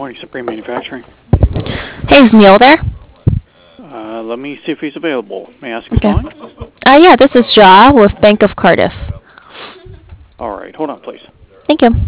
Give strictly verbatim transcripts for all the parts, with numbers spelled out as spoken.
morning, Supreme Manufacturing. Hey, is Neil there? Uh, let me see if he's available. May I ask who's Okay. calling? Uh, yeah, this is Ja with Bank of Cardiff. All right, hold on, please. Thank you.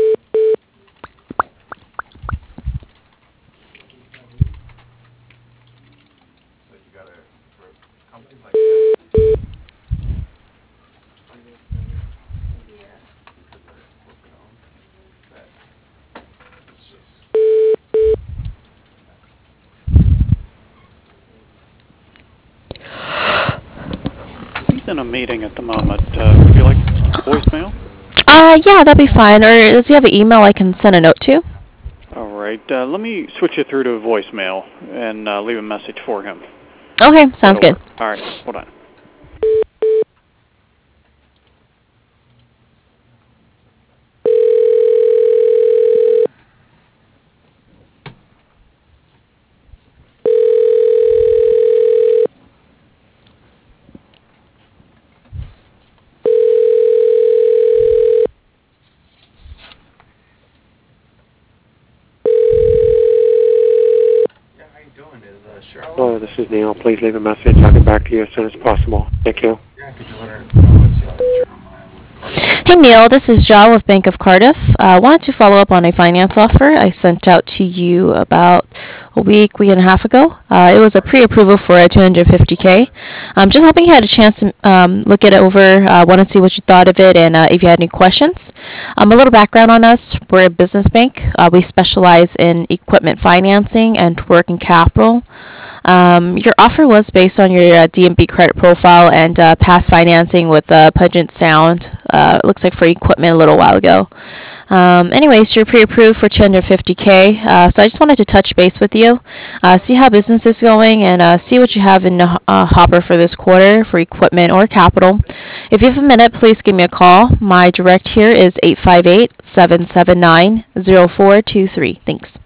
He's in a meeting at the moment. Uh, would you like voicemail? Uh, yeah, that'd be fine. Or does he have an email I can send a note to? All right, uh, let me switch you through to voicemail and uh, leave a message for him. Okay, sounds That'll good. work. All right, hold on. Hello, this is Neil. Please leave a message. I'll get back to you as soon as possible. Thank you. Hey, Neil, this is Ja with Bank of Cardiff. I uh, wanted to follow up on a finance offer I sent out to you about a week, week and a half ago. Uh, it was a pre-approval for a two hundred fifty K. I'm just hoping you had a chance to um, look it over. I uh, want to see what you thought of it and uh, if you had any questions. Um, a little background on us. We're a business bank. Uh, we specialize in equipment financing and working capital. Um, your offer was based on your uh, D M B credit profile and uh, past financing with uh, Puget Sound. Uh, it looks like for equipment a little while ago. Um, anyways, you're pre-approved for two hundred fifty K. Uh, so I just wanted to touch base with you, uh, see how business is going, and uh, see what you have in the uh, hopper for this quarter for equipment or capital. If you have a minute, please give me a call. My direct here is eight five eight, seven seven nine, zero four two three. Thanks.